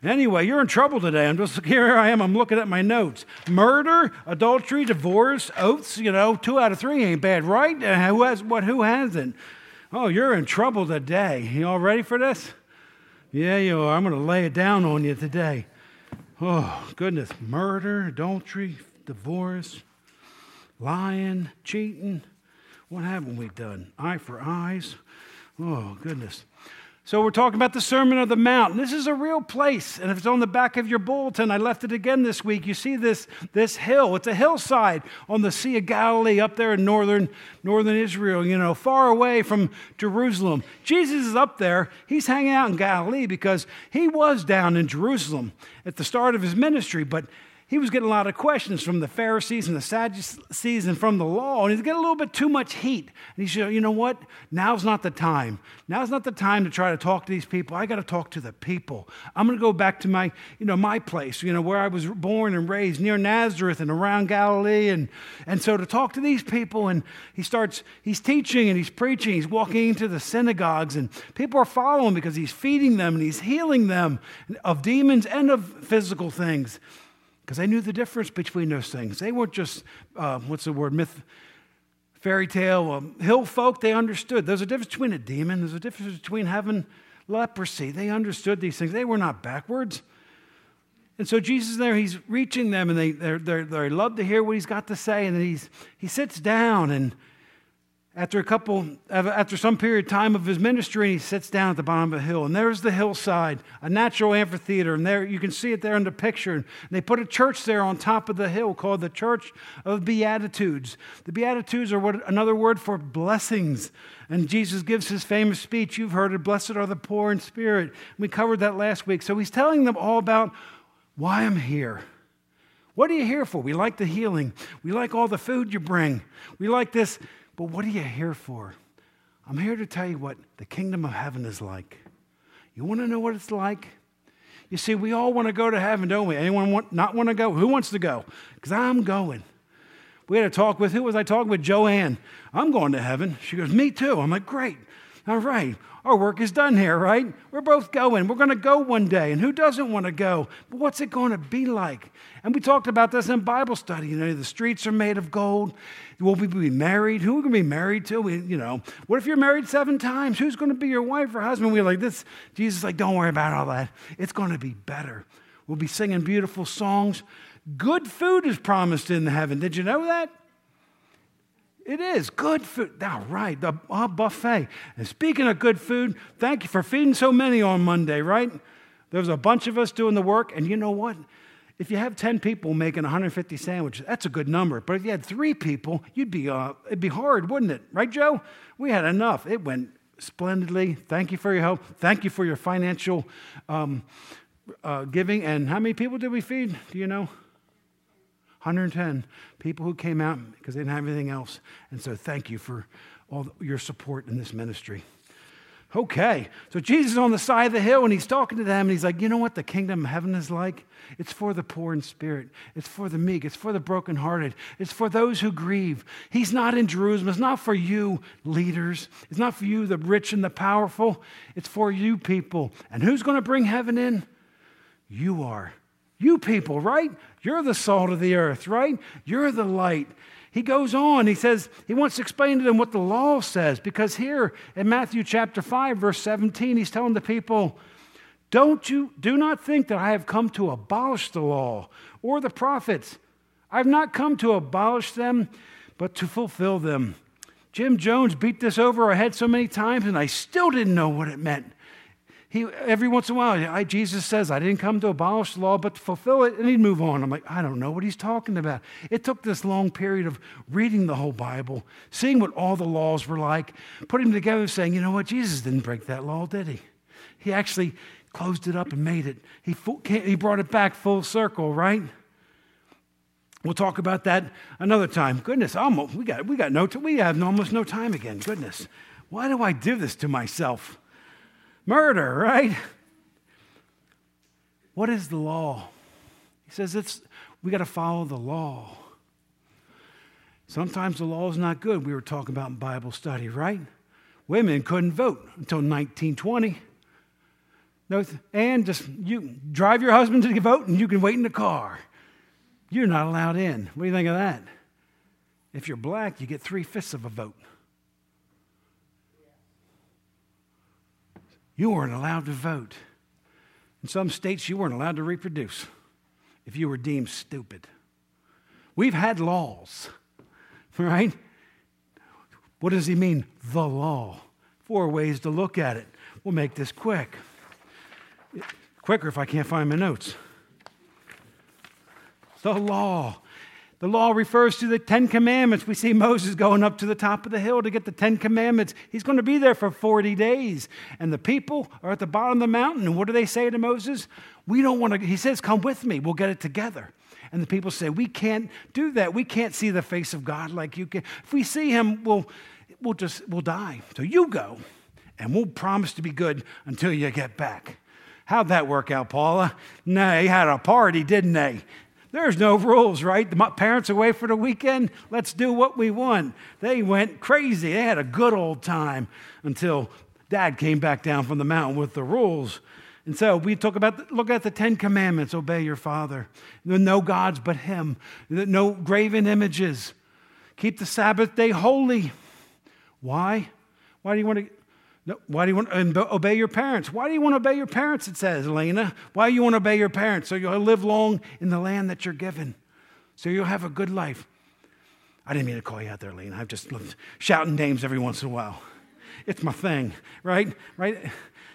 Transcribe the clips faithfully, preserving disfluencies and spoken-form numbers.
Anyway, you're in trouble today. I'm just, here I am, I'm looking at my notes. Murder, adultery, divorce, oaths, you know, two out of three ain't bad, right? Uh, who has what, who hasn't? Oh, you're in trouble today. You all ready for this? Yeah, you are. I'm going to lay it down on you today. Oh, goodness. Murder, adultery, divorce, lying, cheating. What haven't we done? Eye for eyes. Oh, goodness. So we're talking about the Sermon on the Mount. This is a real place. And if it's on the back of your bulletin, I left it again this week. You see this, this hill. It's a hillside on the Sea of Galilee up there in northern, northern Israel, you know, far away from Jerusalem. Jesus is up there. He's hanging out in Galilee because he was down in Jerusalem at the start of his ministry, but he was getting a lot of questions from the Pharisees and the Sadducees and from the law, and he's getting a little bit too much heat. And he said, you know what? Now's not the time. Now's not the time to try to talk to these people. I got to talk to the people. I'm going to go back to my, you know, my place, you know, where I was born and raised, near Nazareth and around Galilee. And, and so to talk to these people, and he starts, he's teaching and he's preaching. He's walking into the synagogues, and people are following because he's feeding them and he's healing them of demons and of physical things. Because they knew the difference between those things. They weren't just, uh, what's the word, myth, fairy tale, um, hill folk. They understood. There's a difference between a demon. There's a difference between having leprosy. They understood these things. They were not backwards. And so Jesus is there, he's reaching them, and they they're, they're, they love to hear what he's got to say. And then he's, he sits down, and after a couple, after some period of time of his ministry, he sits down at the bottom of a hill. And there's the hillside, a natural amphitheater. And there you can see it there in the picture. And they put a church there on top of the hill called the Church of Beatitudes. The Beatitudes are what, another word for blessings. And Jesus gives his famous speech. You've heard it, blessed are the poor in spirit. We covered that last week. So he's telling them all about why I'm here. What are you here for? We like the healing. We like all the food you bring. We like this. But what are you here for? I'm here to tell you what the kingdom of heaven is like. You want to know what it's like? You see, we all want to go to heaven, don't we? Anyone want, not want to go? Who wants to go? Because I'm going. We had a talk with, who was I talking with? Joanne. I'm going to heaven. She goes, me too. I'm like, great. All right. Our work is done here, right? We're both going. We're going to go one day. And who doesn't want to go? But what's it going to be like? And we talked about this in Bible study. You know, the streets are made of gold. Will we be married? Who are we going to be married to? We, you know, what if you're married seven times? Who's going to be your wife or husband? We're like this. Jesus is like, don't worry about all that. It's going to be better. We'll be singing beautiful songs. Good food is promised in heaven. Did you know that? It is good food. All right, the uh, buffet. And speaking of good food, thank you for feeding so many on Monday, right? There was a bunch of us doing the work, and you know what? If you have ten people making one hundred fifty sandwiches, that's a good number. But if you had three people, you'd be uh, it'd be hard, wouldn't it? Right, Joe? We had enough. It went splendidly. Thank you for your help. Thank you for your financial um, uh, giving. And how many people did we feed? Do you know? one hundred ten people who came out because they didn't have anything else. And so thank you for all your support in this ministry. Okay, so Jesus is on the side of the hill and he's talking to them and he's like, you know what the kingdom of heaven is like? It's for the poor in spirit. It's for the meek. It's for the brokenhearted. It's for those who grieve. He's not in Jerusalem. It's not for you leaders. It's not for you, the rich and the powerful. It's for you people. And who's going to bring heaven in? You are. You people, right? You're the salt of the earth, right? You're the light. He goes on, he says, he wants to explain to them what the law says, because here in Matthew chapter five, verse seventeen, he's telling the people, don't you, do not think that I have come to abolish the law or the prophets. I've not come to abolish them, but to fulfill them. Jim Jones beat this over our head so many times, and I still didn't know what it meant. He, every once in a while, I, Jesus says, I didn't come to abolish the law, but to fulfill it, and he'd move on. I'm like, I don't know what he's talking about. It took this long period of reading the whole Bible, seeing what all the laws were like, putting them together and saying, you know what, Jesus didn't break that law, did he? He actually closed it up and made it. He, he brought it back full circle, right? We'll talk about that another time. Goodness, almost, we got we got no we have almost no time again. Goodness, why do I do this to myself? Murder, right? What is the law? He says it's we got to follow the law. Sometimes the law is not good. We were talking about in Bible study, right? Women couldn't vote until nineteen twenty. No, and just you drive your husband to the vote and you can wait in the car. You're not allowed in. What do you think of that? If you're black, you get three-fifths of a vote. You weren't allowed to vote. In some states, you weren't allowed to reproduce if you were deemed stupid. We've had laws, right? What does he mean, the law? Four ways to look at it. We'll make this quick. Quicker if I can't find my notes. The law. The law refers to the Ten Commandments. We see Moses going up to the top of the hill to get the Ten Commandments. He's going to be there for forty days. And the people are at the bottom of the mountain. And what do they say to Moses? We don't want to, he says, come with me. We'll get it together. And the people say, we can't do that. We can't see the face of God like you can. If we see him, we'll, we'll just, we'll die. So you go, and we'll promise to be good until you get back. How'd that work out, Paula? No, they had a party, didn't they? There's no rules, right? The parents away for the weekend, let's do what we want. They went crazy. They had a good old time until Dad came back down from the mountain with the rules. And so we talk about, look at the Ten Commandments. Obey your father. No gods but him. No graven images. Keep the Sabbath day holy. Why? Why do you want to... No, why do you want to obey your parents? Why do you want to obey your parents, it says, Elena? Why do you want to obey your parents? So you'll live long in the land that you're given. So you'll have a good life. I didn't mean to call you out there, Elena. I've just loved shouting names every once in a while. It's my thing, right? Right?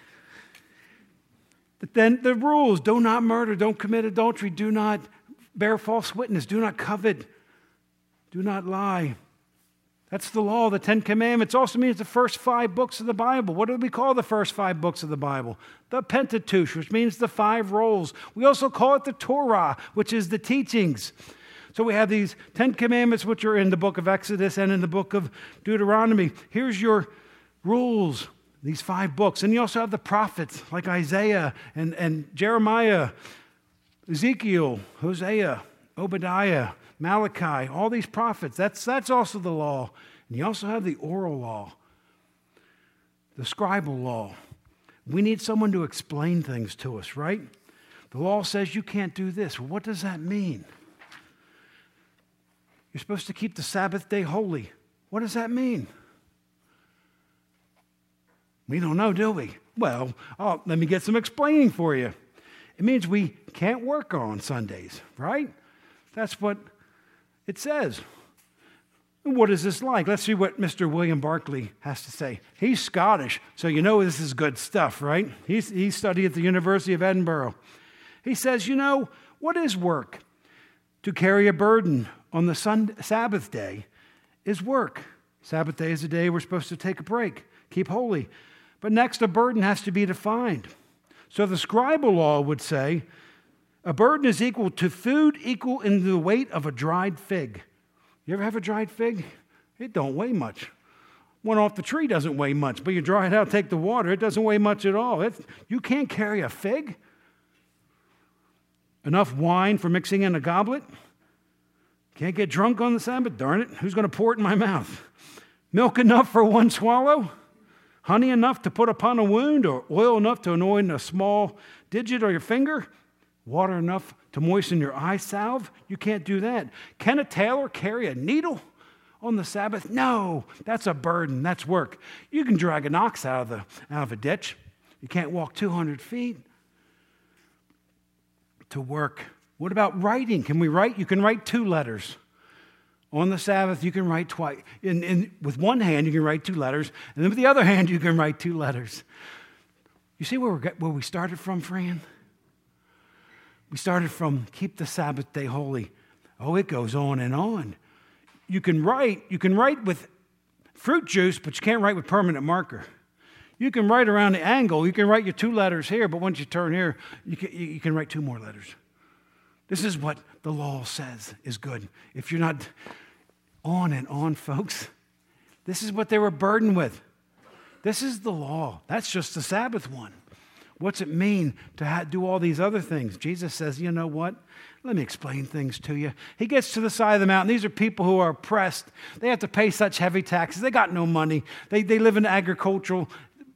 But then the rules: do not murder, don't commit adultery, do not bear false witness, do not covet, do not lie. That's the law, the Ten Commandments. Also means the first five books of the Bible. What do we call the first five books of the Bible? The Pentateuch, which means the five rolls. We also call it the Torah, which is the teachings. So we have these Ten Commandments, which are in the book of Exodus and in the book of Deuteronomy. Here's your rules, these five books. And you also have the prophets like Isaiah and, and Jeremiah, Ezekiel, Hosea, Obadiah, Malachi, all these prophets. That's, that's also the law. And you also have the oral law, the scribal law. We need someone to explain things to us, right? The law says you can't do this. Well, what does that mean? You're supposed to keep the Sabbath day holy. What does that mean? We don't know, do we? Well, oh, let me get some explaining for you. It means we can't work on Sundays, right? That's what it says. What is this like? Let's see what Mister William Barclay has to say. He's Scottish, so you know this is good stuff, right? He's, he studied at the University of Edinburgh. He says, you know, what is work? To carry a burden on the Sunday, Sabbath day is work. Sabbath day is a day we're supposed to take a break, keep holy. But next, a burden has to be defined. So the scribal law would say, a burden is equal to food equal in the weight of a dried fig. You ever have a dried fig? It don't weigh much. One off the tree doesn't weigh much, but you dry it out, take the water, it doesn't weigh much at all. It, you can't carry a fig. Enough wine for mixing in a goblet. Can't get drunk on the Sabbath, darn it. Who's going to pour it in my mouth? Milk enough for one swallow? Honey enough to put upon a wound, or oil enough to anoint a small digit or your finger? Water enough to moisten your eye salve? You can't do that. Can a tailor carry a needle on the Sabbath? No, that's a burden. That's work. You can drag an ox out of, the, out of a ditch. You can't walk two hundred feet to work. What about writing? Can we write? You can write two letters. On the Sabbath, you can write twice. In, in, with one hand, you can write two letters, and then with the other hand, you can write two letters. You see where, we're, where we started from, Fran? We started from keep the Sabbath day holy. Oh, it goes on and on. You can write, you can write with fruit juice, but you can't write with permanent marker. You can write around the angle. You can write your two letters here, but once you turn here, you can, you can write two more letters. This is what the law says is good. If you're not on and on, folks, this is what they were burdened with. This is the law. That's just the Sabbath one. What's it mean to ha- do all these other things? Jesus says, you know what? Let me explain things to you. He gets to the side of the mountain. These are people who are oppressed. They have to pay such heavy taxes. They got no money. They, they live in agricultural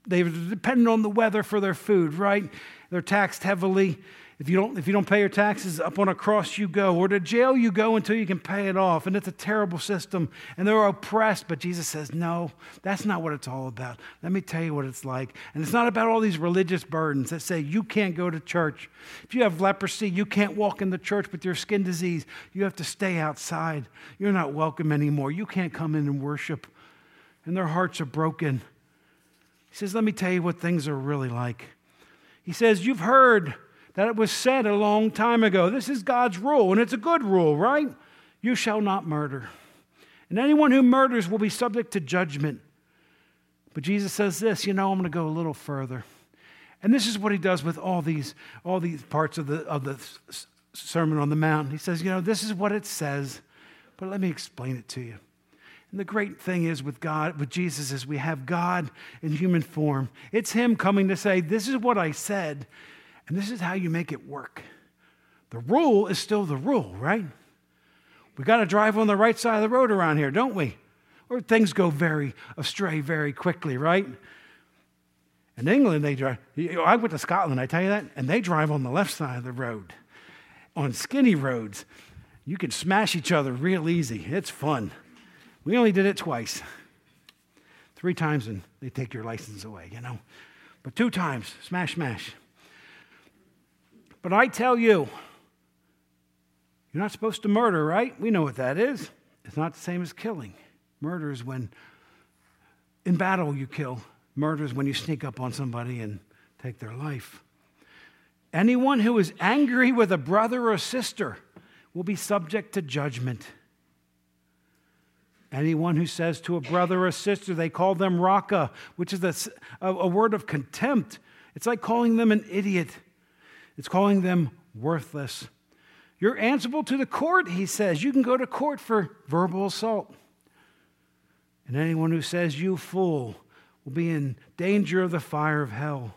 they were dependent on the weather for their food, right? They're taxed heavily. If you don't, if you don't pay your taxes, up on a cross you go, or to jail you go until you can pay it off. And it's a terrible system, and they're oppressed. But Jesus says, no, that's not what it's all about. Let me tell you what it's like. And it's not about all these religious burdens that say you can't go to church. If you have leprosy, you can't walk in the church with your skin disease. You have to stay outside. You're not welcome anymore. You can't come in and worship. And their hearts are broken. He says, let me tell you what things are really like. He says, you've heard that it was said a long time ago. This is God's rule, and it's a good rule, right? You shall not murder. And anyone who murders will be subject to judgment. But Jesus says this, you know, I'm going to go a little further. And this is what he does with all these, all these parts of the, of the Sermon on the Mount. He says, you know, this is what it says, but let me explain it to you. And the great thing is with God, with Jesus, is we have God in human form. It's him coming to say, this is what I said, and this is how you make it work. The rule is still the rule, right? We got to drive on the right side of the road around here, don't we? Or things go very astray very quickly, right? In England, they drive. I went to Scotland, I tell you that, and they drive on the left side of the road. On skinny roads, you can smash each other real easy. It's fun. We only did it twice. Three times and they take your license away, you know. But two times, smash, smash. But I tell you, you're not supposed to murder, right? We know what that is. It's not the same as killing. Murder is when in battle you kill. Murder is when you sneak up on somebody and take their life. Anyone who is angry with a brother or sister will be subject to judgment. Anyone who says to a brother or sister, they call them raka, which is a, a, a word of contempt. It's like calling them an idiot. It's calling them worthless. You're answerable to the court, he says. You can go to court for verbal assault. And anyone who says, you fool, will be in danger of the fire of hell.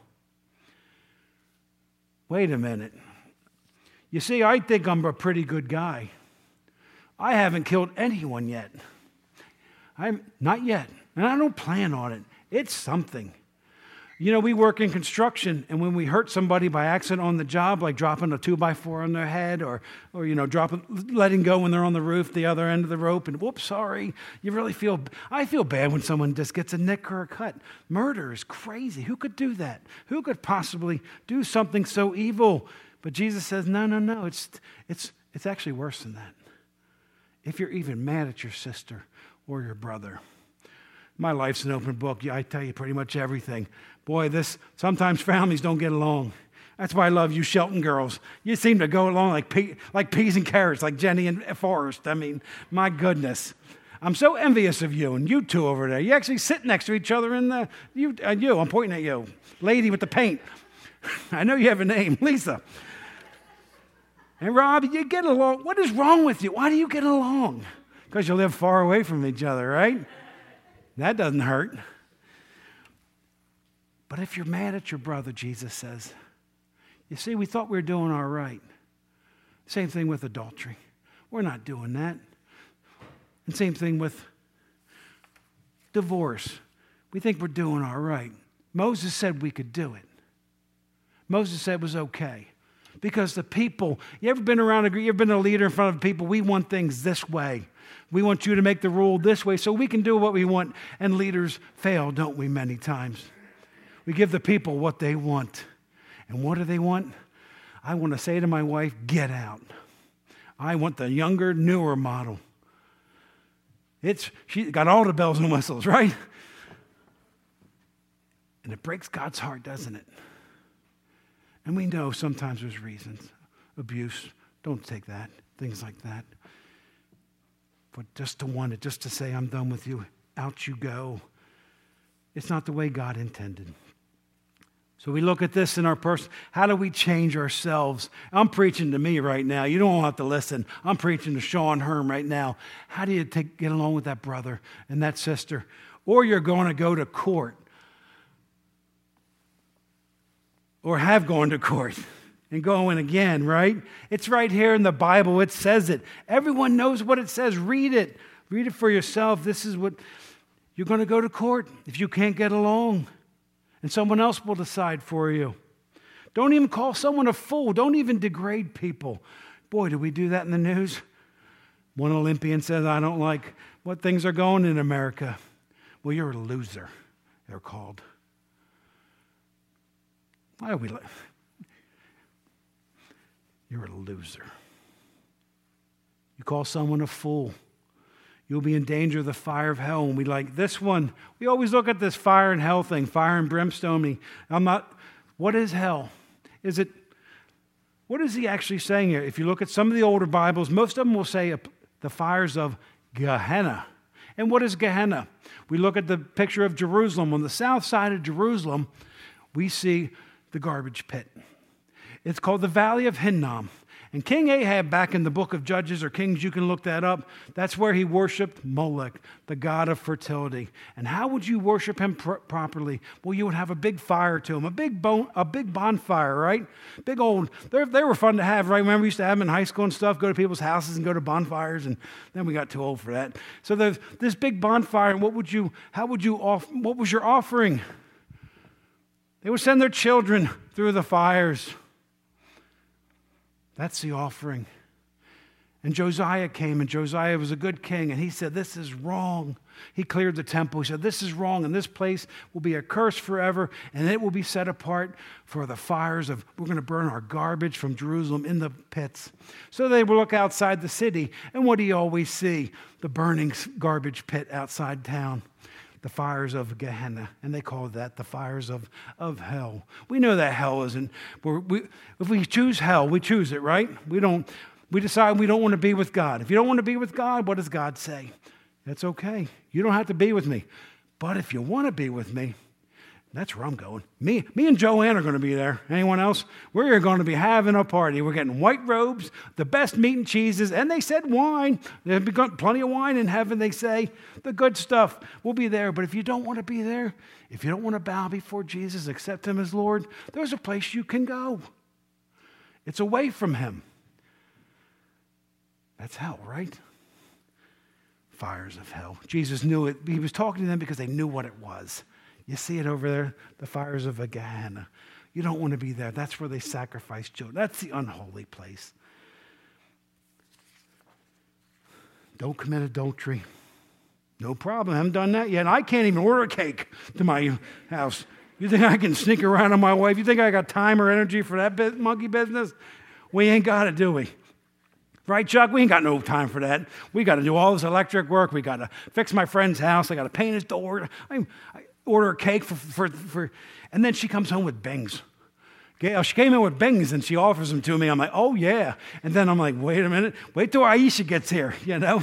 Wait a minute. You see, I think I'm a pretty good guy. I haven't killed anyone yet. I'm not yet, and I don't plan on it. It's something. You know, we work in construction, and when we hurt somebody by accident on the job, like dropping a two by four on their head, or, or you know, dropping, letting go when they're on the roof, the other end of the rope, and whoops, sorry. You really feel. I feel bad when someone just gets a nick or a cut. Murder is crazy. Who could do that? Who could possibly do something so evil? But Jesus says, no, no, no. It's it's it's actually worse than that. If you're even mad at your sister or your brother. My life's an open book. Yeah, I tell you pretty much everything. Boy, this sometimes families don't get along. That's why I love you Shelton girls. You seem to go along like pea, like peas and carrots, like Jenny and Forrest. I mean, my goodness. I'm so envious of you and you two over there. You actually sit next to each other in the, you, uh, you, I'm pointing at you. Lady with the paint. I know you have a name, Lisa. And Rob, you get along. What is wrong with you? Why do you get along? Because you live far away from each other, right? That doesn't hurt. But if you're mad at your brother, Jesus says, you see, we thought we were doing all right. Same thing with adultery. We're not doing that. And same thing with divorce. We think we're doing all right. Moses said we could do it. Moses said it was okay. Because the people, you ever been around, a, you ever been a leader in front of people? We want things this way. We want you to make the rule this way so we can do what we want. And leaders fail, don't we, many times? We give the people what they want. And what do they want? I want to say to my wife, get out. I want the younger, newer model. It's she got all the bells and whistles, right? And it breaks God's heart, doesn't it? And we know sometimes there's reasons. Abuse, don't take that. Things like that. But just to want it, just to say, I'm done with you, out you go. It's not the way God intended. So we look at this in our person. How do we change ourselves? I'm preaching to me right now. You don't have to listen. I'm preaching to Sean Herm right now. How do you take, get along with that brother and that sister? Or you're going to go to court. Or have gone to court. And going again, right? It's right here in the Bible. It says it. Everyone knows what it says. Read it. Read it for yourself. This is what you're going to go to court if you can't get along. and someone else will decide for you. Don't even call someone a fool. Don't even degrade people. Boy, do we do that in the news? One Olympian says, I don't like what things are going in America. Well, you're a loser, they're called. Why are we like? You're a loser. You call someone a fool, you'll be in danger of the fire of hell. And we like this one. We always look at this fire and hell thing, fire and brimstone. I'm not, what is hell? Is it, what is he actually saying here? If you look at some of the older Bibles, most of them will say the fires of Gehenna. And what is Gehenna? We look at the picture of Jerusalem. On the south side of Jerusalem, we see the garbage pit. It's called the Valley of Hinnom. And King Ahab, back in the book of Judges or Kings, you can look that up, that's where he worshiped Molech, the god of fertility. And how would you worship him pr- properly? Well, you would have a big fire to him, a big bon- a big bonfire, right? Big old, they were fun to have, right? Remember we used to have them in high school and stuff, go to people's houses and go to bonfires, and then we got too old for that. So there's this big bonfire, and what would you, how would you, off- what was your offering? They would send their children through the fires. That's the offering. And Josiah came, and Josiah was a good king, and he said, this is wrong. He cleared the temple. He said, this is wrong, and this place will be a curse forever, and it will be set apart for the fires of, we're going to burn our garbage from Jerusalem in the pits. So they will look outside the city, and what do you always see? The burning garbage pit outside town. The fires of Gehenna, and they call that the fires of, of hell. We know that hell isn't, we're, we, if we choose hell, we choose it, right? We don't, we decide we don't want to be with God. If you don't want to be with God, what does God say? That's okay. You don't have to be with me. But if you want to be with me, that's where I'm going. Me, me and Joanne are going to be there. Anyone else? We're going to be having a party. We're getting white robes, the best meat and cheeses, and they said wine. There's plenty of wine in heaven, they say. The good stuff. We'll be there. But if you don't want to be there, if you don't want to bow before Jesus, accept him as Lord, there's a place you can go. It's away from him. That's hell, right? Fires of hell. Jesus knew it. He was talking to them because they knew what it was. You see it over there, the fires of Gehenna. You don't want to be there. That's where they sacrifice children. That's the unholy place. Don't commit adultery. No problem. I haven't done that yet. I can't even order a cake to my house. You think I can sneak around on my wife? You think I got time or energy for that monkey business? We ain't got it, do we? Right, Chuck? We ain't got no time for that. We got to do all this electric work. We got to fix my friend's house. I got to paint his door. I, I order a cake for, for, for, and then she comes home with Bings. Okay, she came in with Bings and she offers them to me. I'm like, oh yeah. And then I'm like, wait a minute. Wait till Aisha gets here, you know.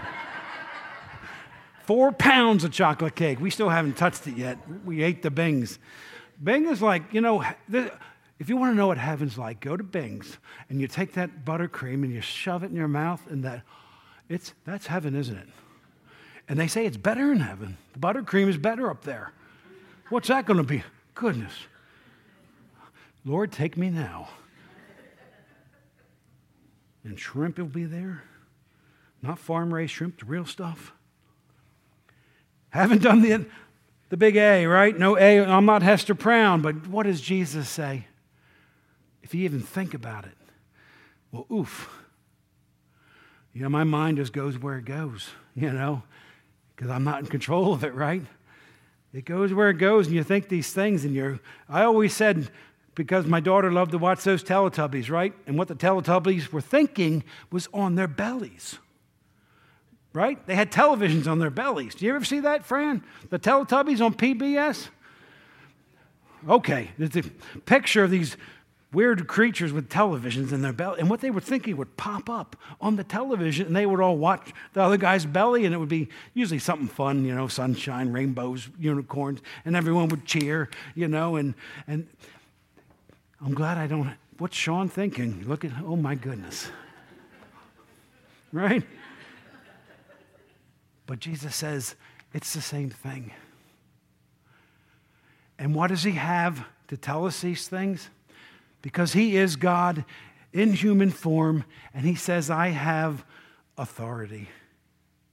Four pounds of chocolate cake. We still haven't touched it yet. We ate the Bings. Bing is like, you know, if you want to know what heaven's like, go to Bing's and you take that buttercream and you shove it in your mouth, and that it's that's heaven, isn't it? And they say it's better in heaven. The buttercream is better up there. What's that going to be? Goodness. Lord, take me now. And shrimp will be there. Not farm-raised shrimp, the real stuff. Haven't done the, the big A, right? No A, I'm not Hester Brown, but what does Jesus say? If you even think about it, well, oof. You know, my mind just goes where it goes, you know, because I'm not in control of it, right? It goes where it goes, and you think these things, and you're, I always said, because my daughter loved to watch those Teletubbies, right? And what the Teletubbies were thinking was on their bellies, right? They had televisions on their bellies. Do you ever see that, Fran? The Teletubbies on P B S? Okay, there's a picture of these weird creatures with televisions in their belly, and what they were thinking would pop up on the television, and they would all watch the other guy's belly, and it would be usually something fun, you know, sunshine, rainbows, unicorns, and everyone would cheer, you know, and and I'm glad I don't. What's Sean thinking? Look at, oh my goodness, right? But Jesus says it's the same thing. And what does he have to tell us these things? Because he is God in human form, and he says, I have authority.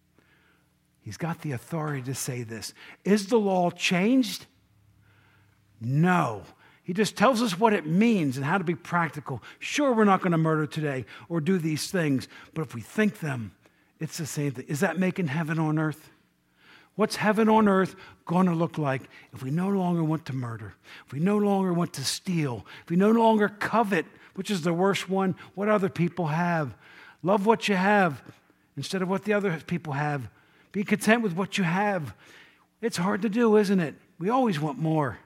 He's got the authority to say this. Is the law changed? No. He just tells us what it means and how to be practical. Sure, we're not going to murder today or do these things, but if we think them, it's the same thing. Is that making heaven on earth? What's heaven on earth going to look like if we no longer want to murder, if we no longer want to steal, if we no longer covet, which is the worst one, what other people have? Love what you have instead of what the other people have. Be content with what you have. It's hard to do, isn't it? We always want more.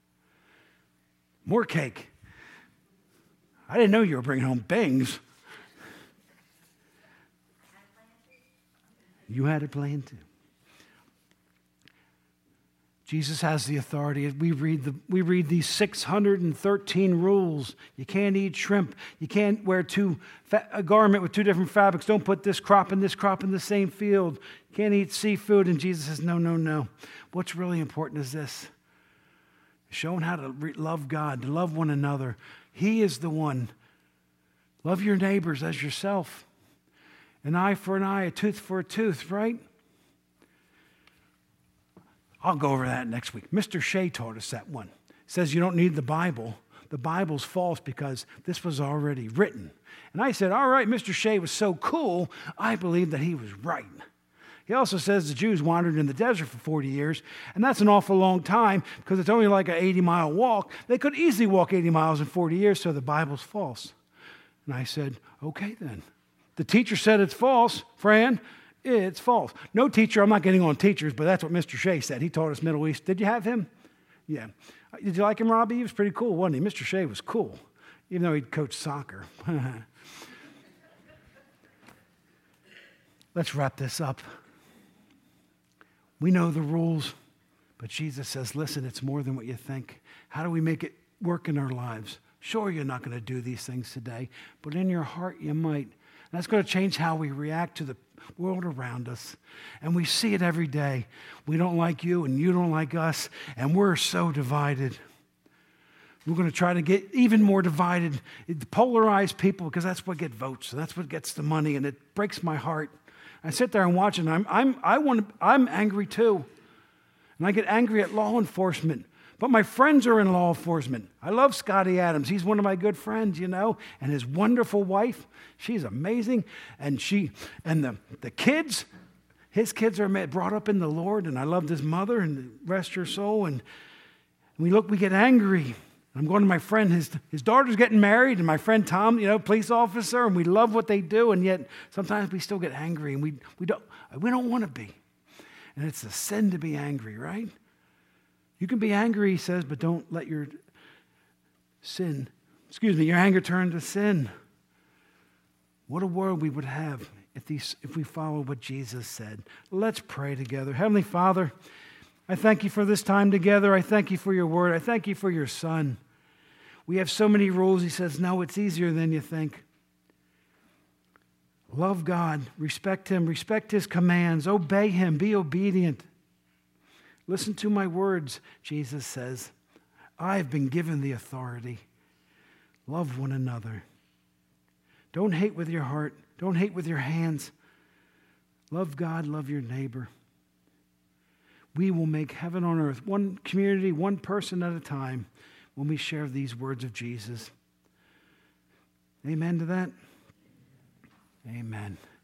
More cake. I didn't know you were bringing home Bings. You had a plan too. Jesus has the authority. We read the we read these six hundred thirteen rules. You can't eat shrimp. You can't wear two fa- a garment with two different fabrics. Don't put this crop and this crop in the same field. You can't eat seafood. And Jesus says, no, no, no. What's really important is this. Showing how to re- love God, to love one another. He is the one. Love your neighbors as yourself. An eye for an eye, a tooth for a tooth, right? I'll go over that next week. Mister Shea taught us that one. He says you don't need the Bible. The Bible's false because this was already written. And I said, all right, Mister Shea was so cool, I believe that he was right. He also says the Jews wandered in the desert for forty years, and that's an awful long time because it's only like an eighty-mile walk. They could easily walk eighty miles in forty years, so the Bible's false. And I said, okay then. The teacher said it's false, Fran. It's false. No teacher, I'm not getting on teachers, but that's what Mister Shea said. He taught us Middle East. Did you have him? Yeah. Did you like him, Robbie? He was pretty cool, wasn't he? Mister Shea was cool, even though he'd coached soccer. Let's wrap this up. We know the rules, but Jesus says, listen, it's more than what you think. How do we make it work in our lives? Sure, you're not going to do these things today, but in your heart you might. And that's going to change how we react to the world around us. And we see it every day. We don't like you and you don't like us, and we're so divided. We're going to try to get even more divided, polarize people, because that's what gets votes, and that's what gets the money, and it breaks my heart. I sit there and watch, and I'm, I'm, I want to, I'm angry too. And I get angry at law enforcement. But my friends are in law enforcement. I love Scotty Adams. He's one of my good friends, you know, and his wonderful wife. She's amazing. And she, and the, the kids, his kids are brought up in the Lord, and I loved his mother, and rest her soul. And we look, we get angry. I'm going to my friend, his, his daughter's getting married, and my friend Tom, you know, police officer, and we love what they do, and yet sometimes we still get angry, and we, we don't we don't want to be. And it's a sin to be angry, right? You can be angry, he says, but don't let your sin, excuse me, your anger turn to sin. What a world we would have if, these, if we follow what Jesus said. Let's pray together. Heavenly Father, I thank you for this time together. I thank you for your word. I thank you for your Son. We have so many rules. He says, no, it's easier than you think. Love God. Respect him. Respect his commands. Obey him. Be obedient. Listen to my words, Jesus says. I've been given the authority. Love one another. Don't hate with your heart. Don't hate with your hands. Love God. Love your neighbor. We will make heaven on earth, one community, one person at a time, when we share these words of Jesus. Amen to that? Amen.